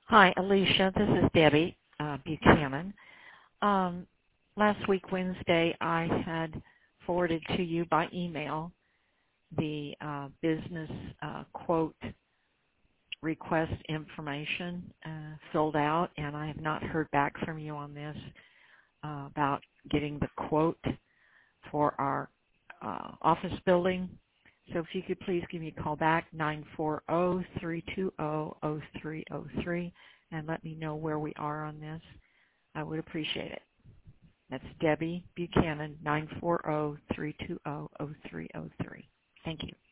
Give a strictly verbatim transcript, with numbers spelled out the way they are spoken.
Hi, Alicia. This is Debbie uh, Buchanan. Um, last week, Wednesday, I had forwarded to you by email the uh, business uh, quote request information uh, filled out, and I have not heard back from you on this uh, about getting the quote for our uh, office building. So if you could please give me a call back, nine four zero, three two zero, zero three zero three, and let me know where we are on this. I would appreciate it. That's Debbie Buchanan, nine four zero, three two zero, zero three zero three. Thank you.